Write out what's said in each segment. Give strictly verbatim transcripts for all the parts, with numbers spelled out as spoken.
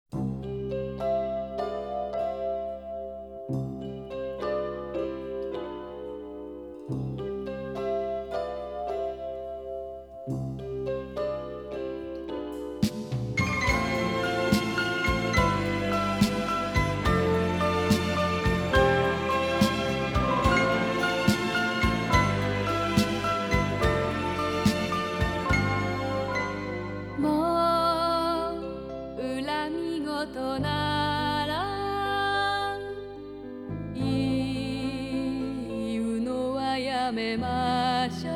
ことなら言うのはやめましょう。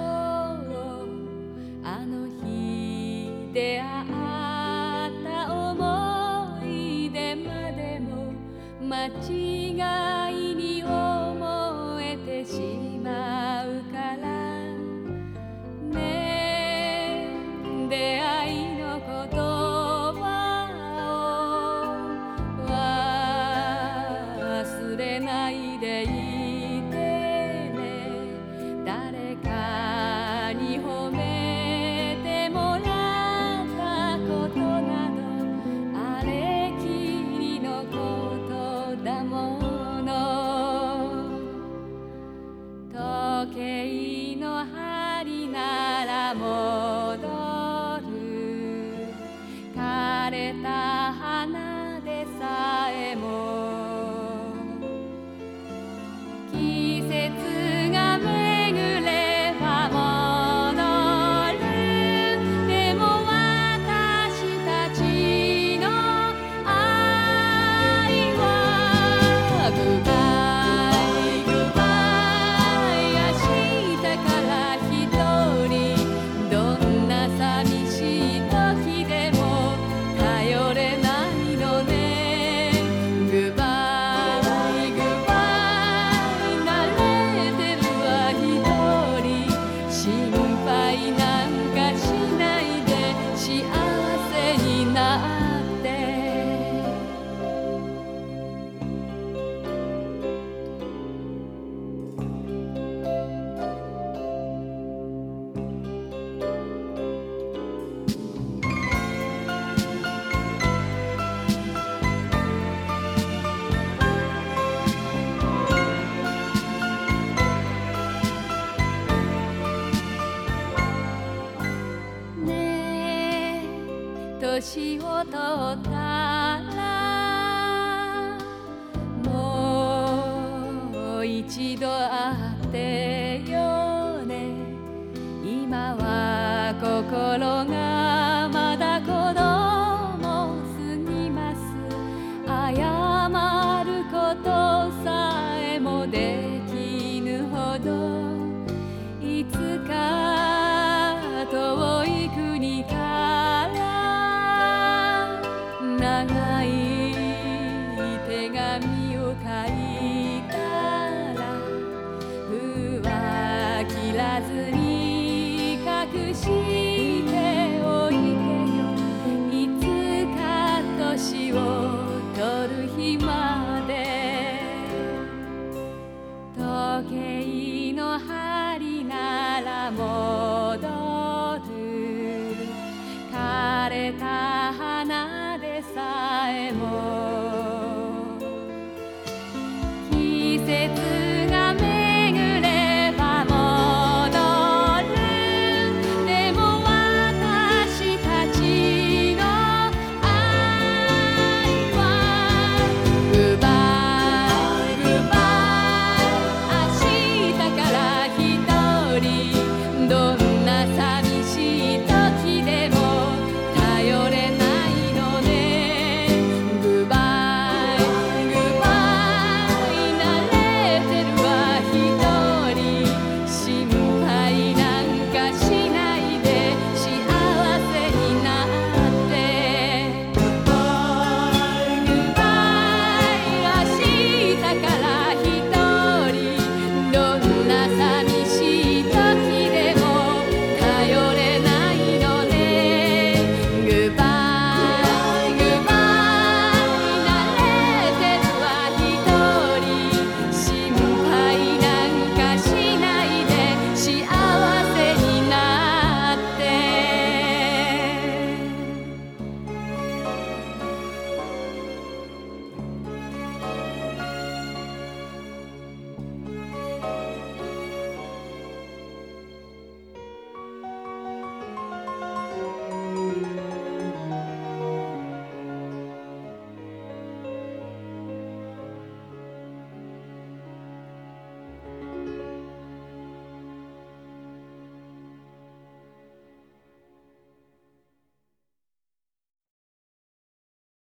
あの日出会った思い出までも間違いに思えてしまうからね。出会いのこと忘れないでいてね。誰かに褒めてもらったことなどあれきりのことだもの。時計の針なら戻る。枯れた花でさえも季節が巡れば戻る。でも私たちの愛はグッバイグッバイ。明日から一人どんな寂しい時でも頼れないのね。グッバイグッバイ。慣れてるわ一人。心配なんかしないで幸せになって。ねえ年を取ったらもう一度会ってよね。今は心がまだ子供すぎます。謝ることさえもできぬほどいつか遠い国から長